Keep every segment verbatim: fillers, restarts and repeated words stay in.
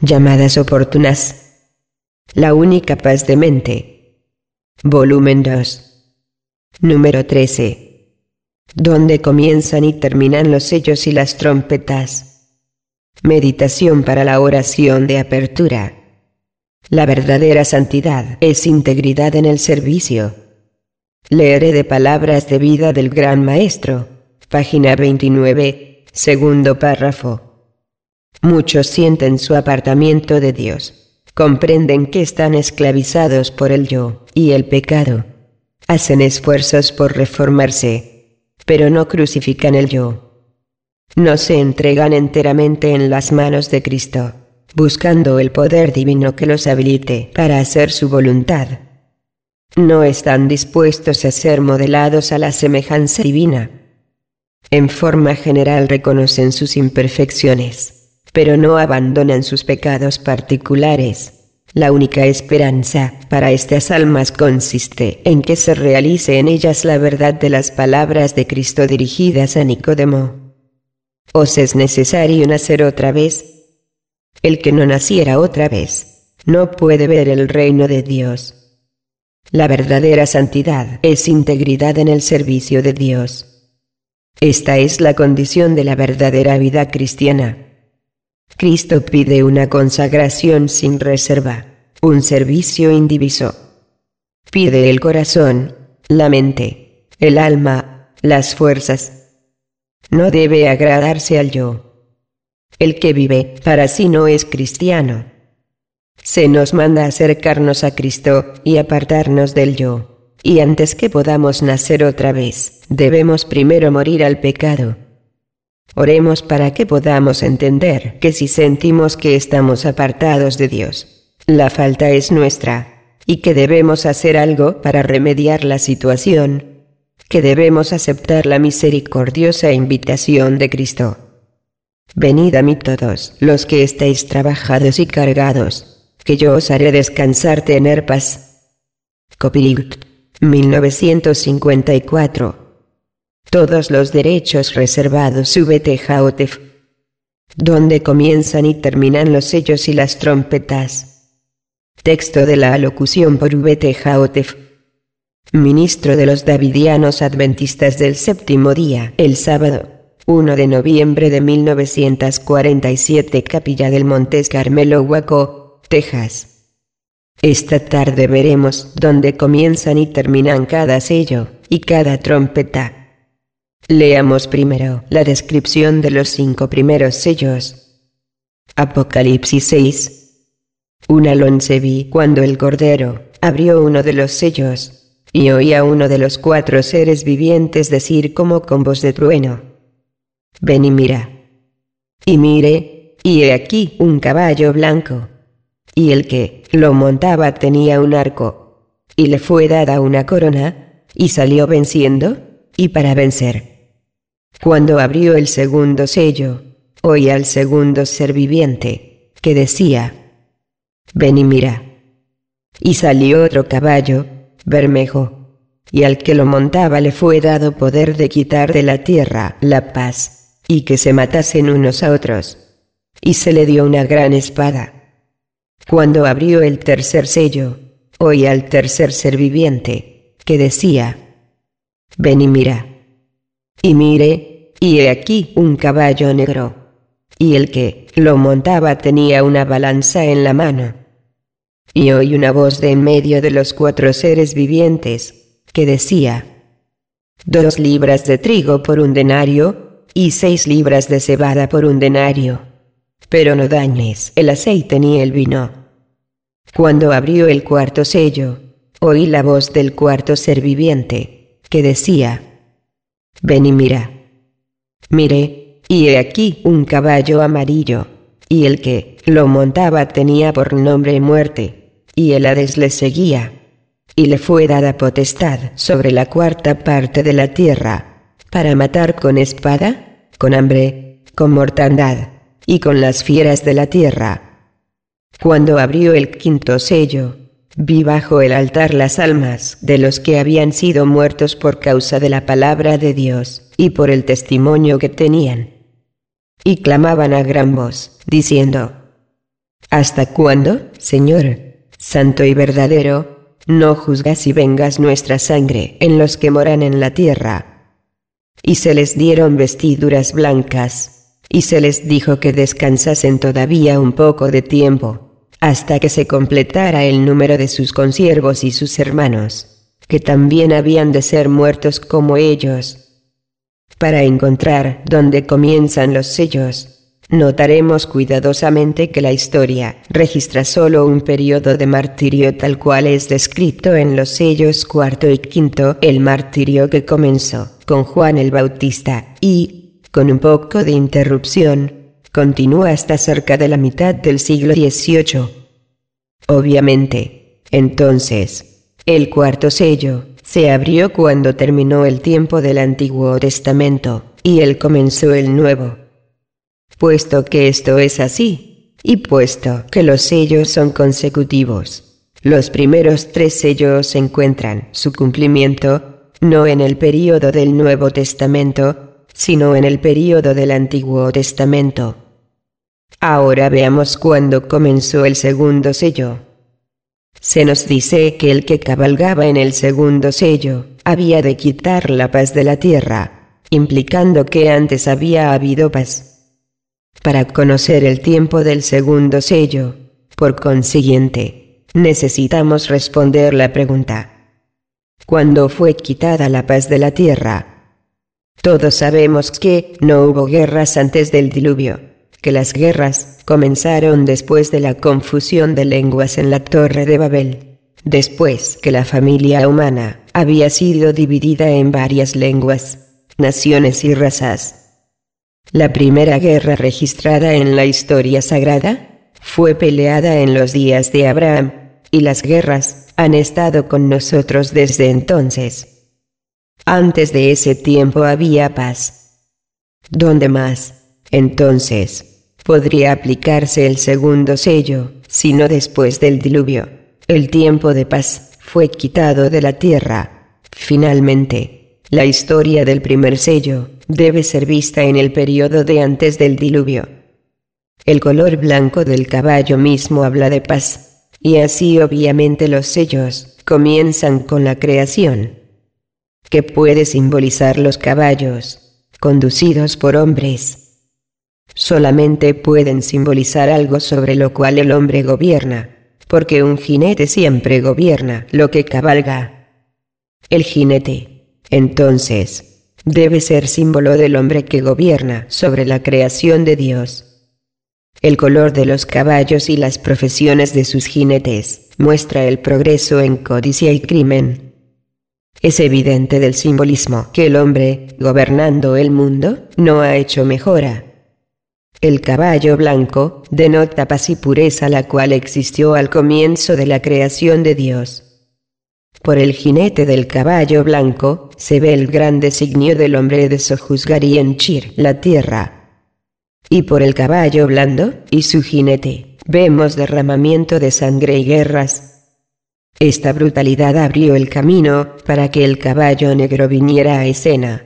Llamadas oportunas. La única paz de mente. Volumen dos. Número trece. Donde comienzan y terminan los sellos y las trompetas. Meditación para la oración de apertura. La verdadera santidad es integridad en el servicio. Leeré de Palabras de Vida del Gran Maestro, página veintinueve, segundo párrafo. Muchos sienten su apartamiento de Dios, comprenden que están esclavizados por el yo y el pecado. Hacen esfuerzos por reformarse, pero no crucifican el yo. No se entregan enteramente en las manos de Cristo, buscando el poder divino que los habilite para hacer su voluntad. No están dispuestos a ser modelados a la semejanza divina. En forma general reconocen sus imperfecciones, pero no abandonan sus pecados particulares. La única esperanza para estas almas consiste en que se realice en ellas la verdad de las palabras de Cristo dirigidas a Nicodemo. ¿Os es necesario nacer otra vez? El que no naciera otra vez no puede ver el reino de Dios. La verdadera santidad es integridad en el servicio de Dios. Esta es la condición de la verdadera vida cristiana. Cristo pide una consagración sin reserva, un servicio indiviso. Pide el corazón, la mente, el alma, las fuerzas. No debe agradarse al yo. El que vive para sí no es cristiano. Se nos manda acercarnos a Cristo y apartarnos del yo, y antes que podamos nacer otra vez, debemos primero morir al pecado. Oremos para que podamos entender que si sentimos que estamos apartados de Dios, la falta es nuestra, y que debemos hacer algo para remediar la situación, que debemos aceptar la misericordiosa invitación de Cristo. Venid a mí todos los que estáis trabajados y cargados, que yo os haré descansar, tener paz. Copyright mil novecientos cincuenta y cuatro. Todos los derechos reservados V T Jaotef. Donde comienzan y terminan los sellos y las trompetas. Texto de la alocución por V T Jaotef, ministro de los Davidianos Adventistas del Séptimo Día, el sábado, primero de noviembre de mil novecientos cuarenta y siete, Capilla del Monte Carmelo, Waco, Texas. Esta tarde veremos dónde comienzan y terminan cada sello y cada trompeta. Leamos primero la descripción de los cinco primeros sellos. Apocalipsis seis. Un alonce vi cuando el Cordero abrió uno de los sellos, y oí a uno de los cuatro seres vivientes decir como con voz de trueno: Ven y mira. Y miré, y he aquí un caballo blanco, y el que lo montaba tenía un arco, y le fue dada una corona, y salió venciendo, y para vencer. Cuando abrió el segundo sello, oí al segundo ser viviente, que decía: Ven y mira. Y salió otro caballo, bermejo, y al que lo montaba le fue dado poder de quitar de la tierra la paz, y que se matasen unos a otros. Y se le dio una gran espada. Cuando abrió el tercer sello, oí al tercer ser viviente, que decía: Ven y mira. Y miré, y he aquí un caballo negro, y el que lo montaba tenía una balanza en la mano. Y oí una voz de en medio de los cuatro seres vivientes, que decía: Dos libras de trigo por un denario, y seis libras de cebada por un denario. Pero no dañes el aceite ni el vino. Cuando abrió el cuarto sello, oí la voz del cuarto ser viviente, que decía: Ven y mira. Miré, y he aquí un caballo amarillo, y el que lo montaba tenía por nombre Muerte, y el Hades le seguía, y le fue dada potestad sobre la cuarta parte de la tierra, para matar con espada, con hambre, con mortandad, y con las fieras de la tierra. Cuando abrió el quinto sello, vi bajo el altar las almas de los que habían sido muertos por causa de la palabra de Dios y por el testimonio que tenían. Y clamaban a gran voz, diciendo: ¿Hasta cuándo, Señor, santo y verdadero, no juzgas y vengas nuestra sangre en los que moran en la tierra? Y se les dieron vestiduras blancas, y se les dijo que descansasen todavía un poco de tiempo, hasta que se completara el número de sus consiervos y sus hermanos, que también habían de ser muertos como ellos. Para encontrar dónde comienzan los sellos, notaremos cuidadosamente que la historia registra solo un periodo de martirio tal cual es descrito en los sellos cuarto y quinto, el martirio que comenzó con Juan el Bautista y, con un poco de interrupción, continúa hasta cerca de la mitad del siglo dieciocho. Obviamente, entonces, el cuarto sello se abrió cuando terminó el tiempo del Antiguo Testamento, y él comenzó el Nuevo. Puesto que esto es así, y puesto que los sellos son consecutivos, los primeros tres sellos encuentran su cumplimiento, no en el período del Nuevo Testamento, sino en el período del Antiguo Testamento. Ahora veamos cuándo comenzó el segundo sello. Se nos dice que el que cabalgaba en el segundo sello había de quitar la paz de la tierra, implicando que antes había habido paz. Para conocer el tiempo del segundo sello, por consiguiente, necesitamos responder la pregunta: ¿cuándo fue quitada la paz de la tierra? Todos sabemos que no hubo guerras antes del diluvio, que las guerras comenzaron después de la confusión de lenguas en la Torre de Babel, después que la familia humana había sido dividida en varias lenguas, naciones y razas. La primera guerra registrada en la historia sagrada fue peleada en los días de Abraham, y las guerras han estado con nosotros desde entonces. Antes de ese tiempo había paz. ¿Dónde más, entonces, podría aplicarse el segundo sello, sino después del diluvio? El tiempo de paz fue quitado de la tierra. Finalmente, la historia del primer sello debe ser vista en el periodo de antes del diluvio. El color blanco del caballo mismo habla de paz, y así obviamente los sellos comienzan con la creación. ¿Qué puede simbolizar los caballos, conducidos por hombres? Solamente pueden simbolizar algo sobre lo cual el hombre gobierna, porque un jinete siempre gobierna lo que cabalga. El jinete, entonces, debe ser símbolo del hombre que gobierna sobre la creación de Dios. El color de los caballos y las profesiones de sus jinetes muestra el progreso en codicia y crimen. Es evidente del simbolismo que el hombre, gobernando el mundo, no ha hecho mejora. El caballo blanco denota paz y pureza, la cual existió al comienzo de la creación de Dios. Por el jinete del caballo blanco se ve el gran designio del hombre de sojuzgar y henchir la tierra. Y por el caballo blando y su jinete vemos derramamiento de sangre y guerras. Esta brutalidad abrió el camino para que el caballo negro viniera a escena.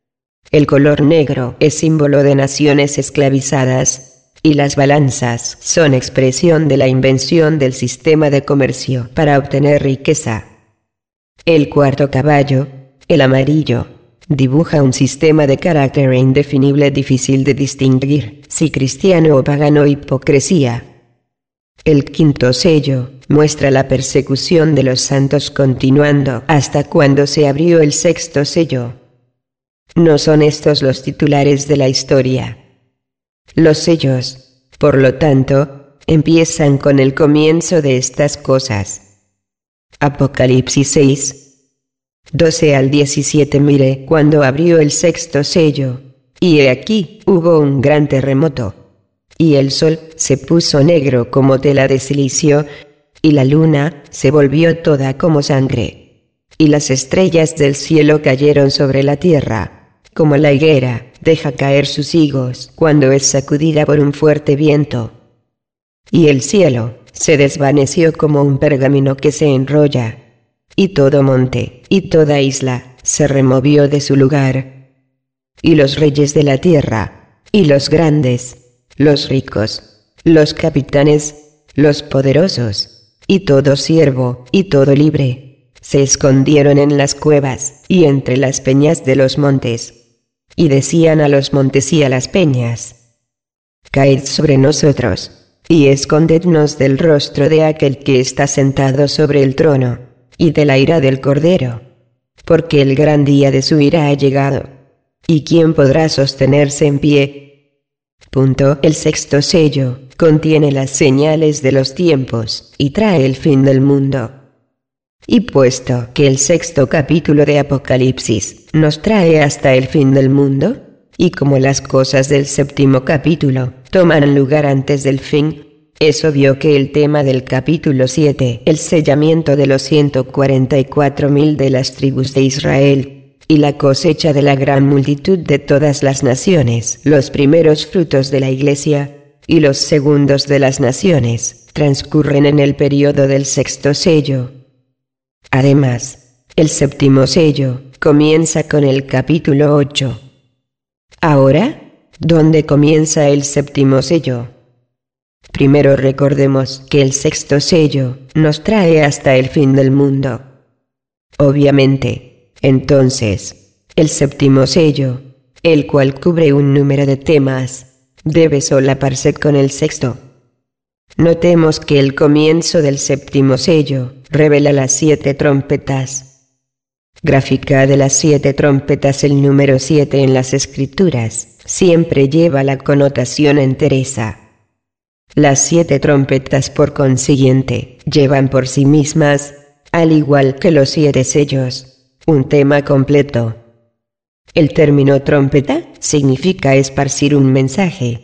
El color negro es símbolo de naciones esclavizadas, y las balanzas son expresión de la invención del sistema de comercio para obtener riqueza. El cuarto caballo, el amarillo, dibuja un sistema de carácter indefinible difícil de distinguir si cristiano o pagano, hipocresía. El quinto sello muestra la persecución de los santos continuando hasta cuando se abrió el sexto sello. No son estos los titulares de la historia. Los sellos, por lo tanto, empiezan con el comienzo de estas cosas. Apocalipsis seis, doce al diecisiete. Mire cuando abrió el sexto sello, y he aquí hubo un gran terremoto, y el sol se puso negro como tela de silicio, y la luna se volvió toda como sangre, y las estrellas del cielo cayeron sobre la tierra, como la higuera deja caer sus higos cuando es sacudida por un fuerte viento. Y el cielo se desvaneció como un pergamino que se enrolla, y todo monte y toda isla se removió de su lugar. Y los reyes de la tierra, y los grandes, los ricos, los capitanes, los poderosos, y todo siervo, y todo libre, se escondieron en las cuevas, y entre las peñas de los montes. Y decían a los montes y a las peñas: caed sobre nosotros, y escondednos del rostro de aquel que está sentado sobre el trono, y de la ira del Cordero, porque el gran día de su ira ha llegado. ¿Y quién podrá sostenerse en pie? Punto. El sexto sello contiene las señales de los tiempos, y trae el fin del mundo. Y puesto que el sexto capítulo de Apocalipsis nos trae hasta el fin del mundo, y como las cosas del séptimo capítulo toman lugar antes del fin, es obvio que el tema del capítulo siete, el sellamiento de los ciento cuarenta y cuatro mil de las tribus de Israel, y la cosecha de la gran multitud de todas las naciones, los primeros frutos de la Iglesia, y los segundos de las naciones, transcurren en el período del sexto sello. Además, el séptimo sello comienza con el capítulo ocho. Ahora, ¿dónde comienza el séptimo sello? Primero recordemos que el sexto sello nos trae hasta el fin del mundo. Obviamente, entonces, el séptimo sello, el cual cubre un número de temas, debe solaparse con el sexto. Notemos que el comienzo del séptimo sello revela las siete trompetas. Gráfica de las siete trompetas. El número siete en las escrituras siempre lleva la connotación entereza. Las siete trompetas, por consiguiente, llevan por sí mismas, al igual que los siete sellos, un tema completo. El término trompeta significa esparcir un mensaje.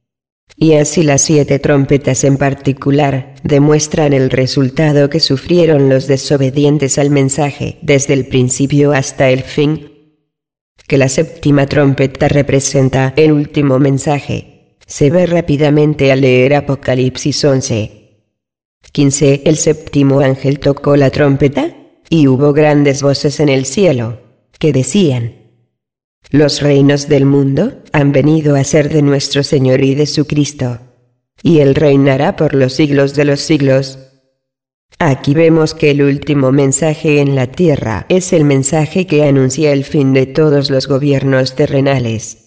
Y así las siete trompetas en particular demuestran el resultado que sufrieron los desobedientes al mensaje desde el principio hasta el fin. Que la séptima trompeta representa el último mensaje se ve rápidamente al leer Apocalipsis once. quince. El séptimo ángel tocó la trompeta, y hubo grandes voces en el cielo, que decían: los reinos del mundo han venido a ser de nuestro Señor y de su Cristo, y Él reinará por los siglos de los siglos. Aquí vemos que el último mensaje en la tierra es el mensaje que anuncia el fin de todos los gobiernos terrenales.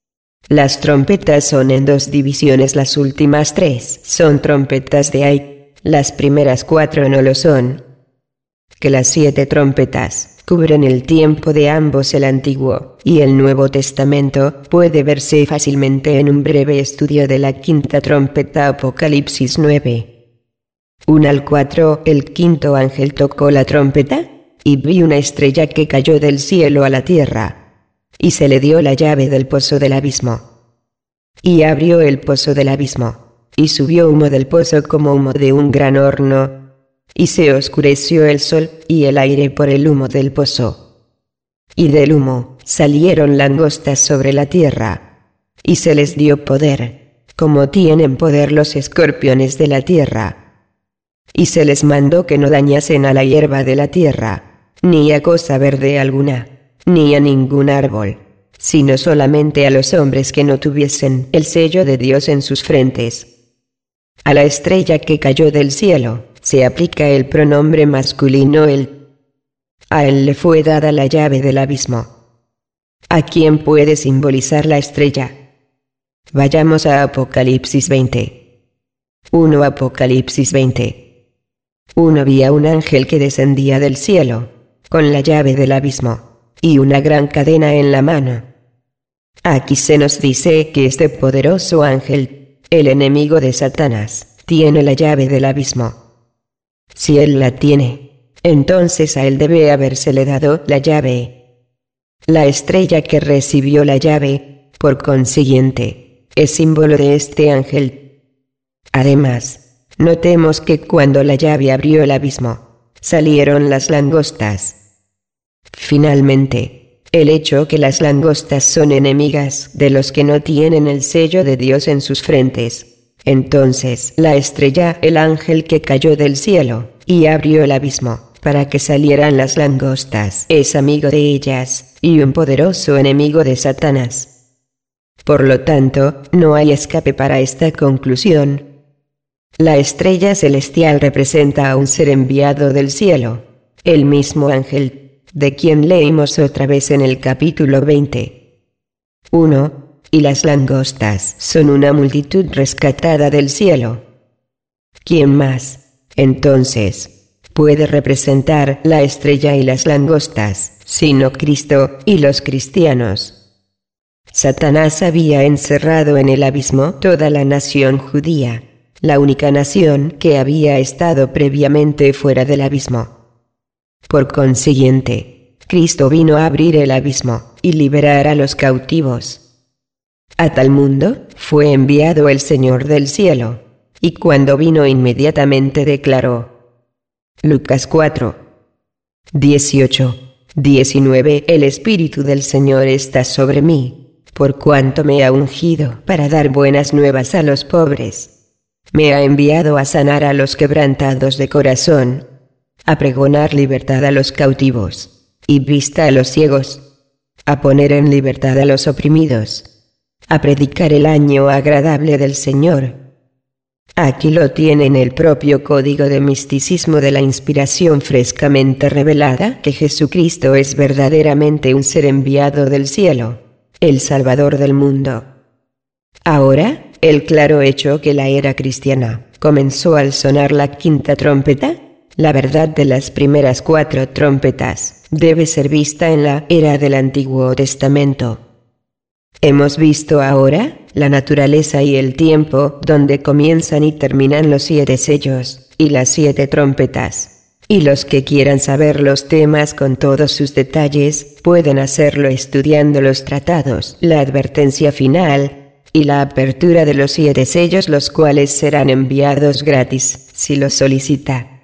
Las trompetas son en dos divisiones, las últimas tres son trompetas de Ai, las primeras cuatro no lo son. Que las siete trompetas cubren el tiempo de ambos, el Antiguo y el Nuevo Testamento, puede verse fácilmente en un breve estudio de la quinta trompeta, Apocalipsis nueve. uno al cuatro. El quinto ángel tocó la trompeta, y vi una estrella que cayó del cielo a la tierra, y se le dio la llave del pozo del abismo. Y abrió el pozo del abismo, y subió humo del pozo como humo de un gran horno, y se oscureció el sol y el aire por el humo del pozo. Y del humo salieron langostas sobre la tierra, y se les dio poder, como tienen poder los escorpiones de la tierra. Y se les mandó que no dañasen a la hierba de la tierra, ni a cosa verde alguna, ni a ningún árbol, sino solamente a los hombres que no tuviesen el sello de Dios en sus frentes. A la estrella que cayó del cielo se aplica el pronombre masculino el. A él le fue dada la llave del abismo. ¿A quién puede simbolizar la estrella? Vayamos a Apocalipsis veinte. uno. Apocalipsis veinte. uno. Vi a un ángel que descendía del cielo, con la llave del abismo, y una gran cadena en la mano. Aquí se nos dice que este poderoso ángel, el enemigo de Satanás, tiene la llave del abismo. Si él la tiene, entonces a él debe habérsele dado la llave. La estrella que recibió la llave, por consiguiente, es símbolo de este ángel. Además, notemos que cuando la llave abrió el abismo, salieron las langostas. Finalmente, el hecho que las langostas son enemigas de los que no tienen el sello de Dios en sus frentes. Entonces la estrella, el ángel que cayó del cielo y abrió el abismo para que salieran las langostas, es amigo de ellas y un poderoso enemigo de Satanás. Por lo tanto, no hay escape para esta conclusión. La estrella celestial representa a un ser enviado del cielo, el mismo ángel, de quien leímos otra vez en el capítulo veinte. uno. Y las langostas son una multitud rescatada del cielo. ¿Quién más, entonces, puede representar la estrella y las langostas, sino Cristo y los cristianos? Satanás había encerrado en el abismo toda la nación judía, la única nación que había estado previamente fuera del abismo. Por consiguiente, Cristo vino a abrir el abismo y liberar a los cautivos. A tal mundo fue enviado el Señor del cielo, y cuando vino inmediatamente declaró. Lucas cuatro, dieciocho, diecinueve El Espíritu del Señor está sobre mí, por cuanto me ha ungido para dar buenas nuevas a los pobres. Me ha enviado a sanar a los quebrantados de corazón, a pregonar libertad a los cautivos, y vista a los ciegos, a poner en libertad a los oprimidos, a predicar el año agradable del Señor. Aquí lo tienen el propio código de misticismo de la inspiración frescamente revelada que Jesucristo es verdaderamente un ser enviado del cielo, el Salvador del mundo. Ahora, el claro hecho que la era cristiana comenzó al sonar la quinta trompeta, la verdad de las primeras cuatro trompetas, debe ser vista en la era del Antiguo Testamento. Hemos visto ahora la naturaleza y el tiempo donde comienzan y terminan los siete sellos y las siete trompetas, y los que quieran saber los temas con todos sus detalles pueden hacerlo estudiando los tratados, la advertencia final y la apertura de los siete sellos, los cuales serán enviados gratis si lo solicita.